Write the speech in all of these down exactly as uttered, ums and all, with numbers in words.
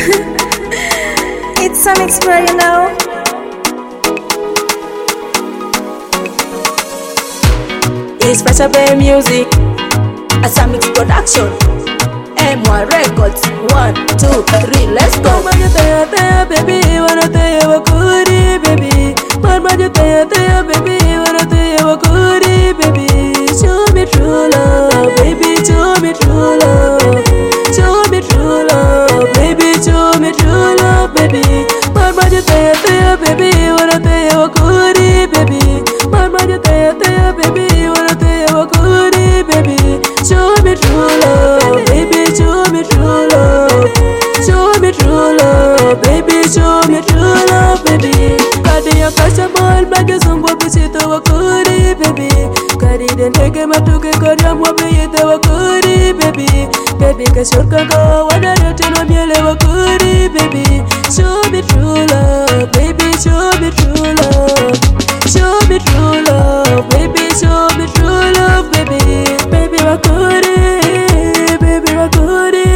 It's some explore, you know. It's Fresh Bay Music, a Samix production. M one Records, one, two, three, let's go. Marmaja taya taya baby, wanna taya wakuri baby. Marmaja taya taya baby, wanna taya wakuri baby. Show me true love, baby, show me true love. Show me true love, baby, show me true love, baby. Marmaja taya taya baby, wanna taya wakuri baby. Marmaja taya taya baby, wanna taya wakuri baby. Show me true love, baby, show me true love. Show me true love, baby, show me true love, baby. Kadi ya kasha ball bage zungwa bichito wakuri baby. Kadi denteke matuke korea mwabe yete wakuri baby. Baby kashurka go wana yote no miele wakuri baby. Show me true love, baby, show me true love. Show me true love, baby, show me true love, baby. Baby wakuri, baby wakuri.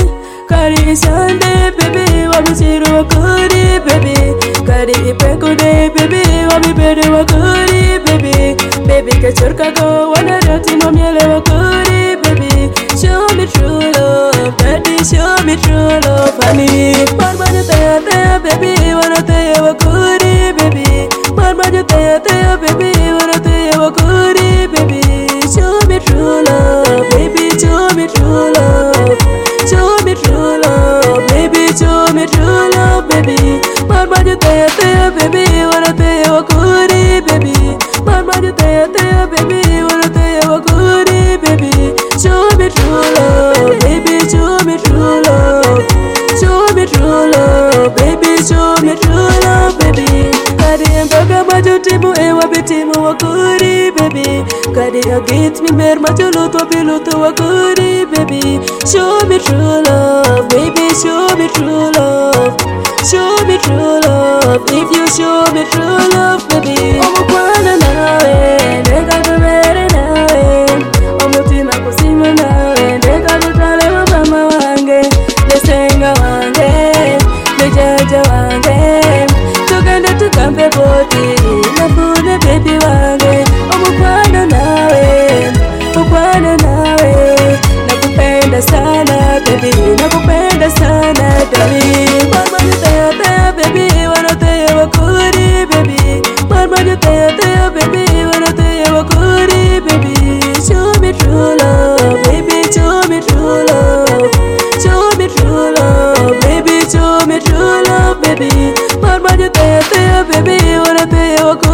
Kari Sunday, baby, wamichiru wakuri, baby. Kari ipekude, baby, wamibere wakuri, baby. Baby kachurka go, wana roti no miele wakuri, baby. Show me true love, daddy, show me true love, honey. Marmaja taya taya, baby, wana taya wakuri, baby. Marmaja taya taya, baby, wana taya wakuri, baby. Show me true love, baby, show me true love. Show me true love, baby, show me true love, baby. Marmaja taya taya, baby, wanna taya wakuri, baby. Marmaja taya taya, baby, wanna taya wakuri, baby. Show me true love, baby, show me true love. Show me true love, baby, show me true love, baby. Kadi embaga majutimu ewa bitimu wakuri, baby. Kadi agit mi mer majulutu bilutu wakuri, baby. Show me true love, baby, show me true love. Show me true love, if you show me true love, baby. Omukwana nawe, ndeka tubere nawe. Omutima kusima nawe, ndeka tutale mama wange. Lesenga wange, lejaja wange. Tugende tukambe boti, nafune baby wange. Omukwana nawe, omukwana nawe. Nakupenda sana baby, nakupenda sana darling. Marmaja taya taya baby, wana taya wakuri baby. Marmaja taya taya baby, wana taya wakuri baby. Show me true love, baby, show me true love. Show me true love, baby, show me true love, baby. Marmaja taya taya baby, wana taya wakuri.